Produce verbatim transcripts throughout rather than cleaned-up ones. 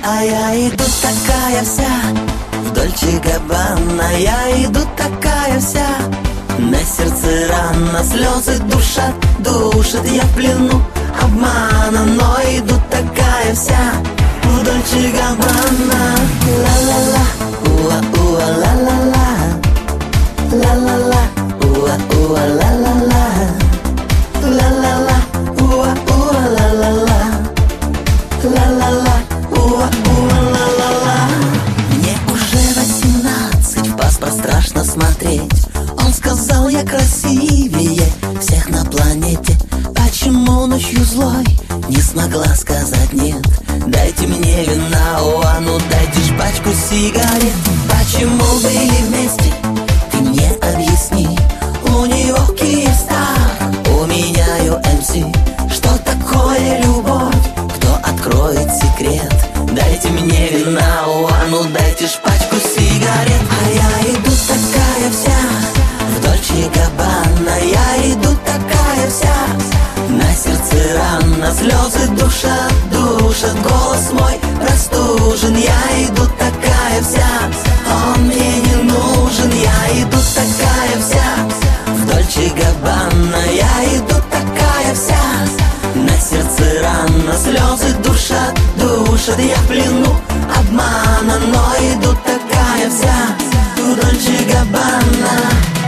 А я иду такая вся в Дольче Габбана. Я иду такая вся, на сердце рана, слезы душат, душат. Я в плену обмана, но иду такая вся в Дольче Габбана. Ла-ла-ла, уа-уа, ла-ла-ла, ла-ла-ла, уа-уа, ла-ла-ла, ла-ла-ла, уа-уа, ла-ла-ла, ла-ла-ла, уа-уа, ла-ла-ла. Мне уже восемнадцать, в паспорт страшно смотреть. Он сказал, я красивее всех на планете. Почему ночью злой не смогла сказать нет? Дайте мне вина, о, а ну дайте ж пачку сигарет. Почему были вместе, ты мне объясни. У него Киевстар, у меня ю эм си. Что такое любовь, кто откроет секрет? Дайте мне вина, о, а ну дайте ж пачку сигарет. А я иду такая вся в Дольче Габбана. Я иду такая вся, на сердце рана, слезы душат, душат. Голос мой простужен. Я иду такая вся, он мне не нужен. Я иду такая вся в Дольче Габбана. Я иду такая вся, на сердце рана, слезы душат, душат. Я в плену обмана, но иду такая вся в Дольче Габбана.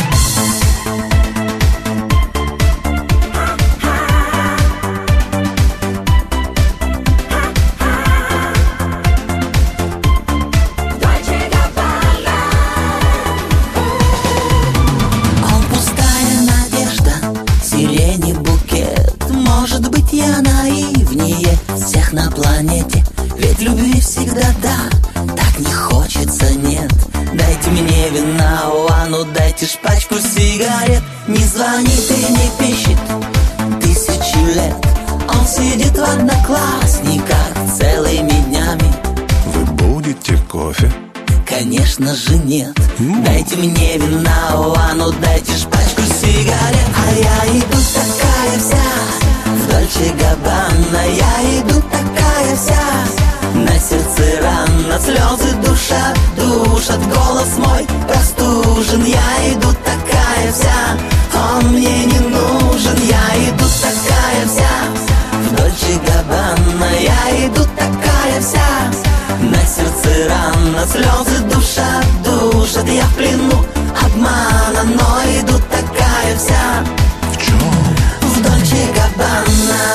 Может быть, я наивнее всех на планете, ведь любви всегда да, так не хочется нет. Дайте мне вина, о, а ну дайте ж пачку сигарет. Не звонит и не пишет тысячи лет. Он сидит в Одноклассниках целыми днями. Вы будете кофе? Конечно же нет. Дайте мне вина, о, а ну дайте ж пачку сигарет. А я иду такая вся в Дольче Габбана. Я иду такая вся, на сердце рана, слезы душат, душат. Голос мой простужен. Я иду такая вся, он мне не нужен. Я иду такая вся в Дольче Габбана. Я иду такая вся, на сердце рана, слезы душат, душат. Я в плену обмана, но иду такая вся в чем? в Дольче Габбана.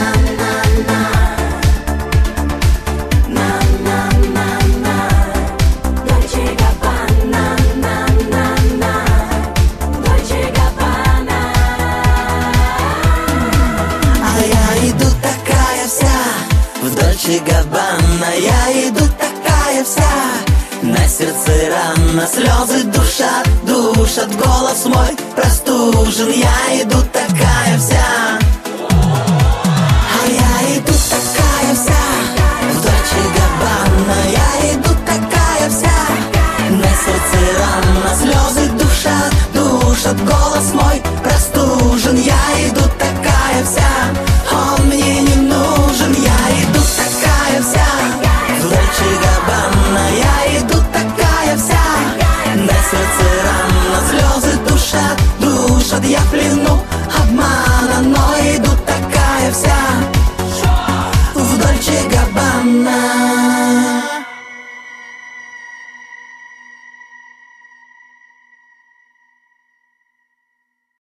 Дольче Габбана. Я иду такая вся, на сердце рана, слезы душат, душат. Голос мой простужен. Я иду такая вся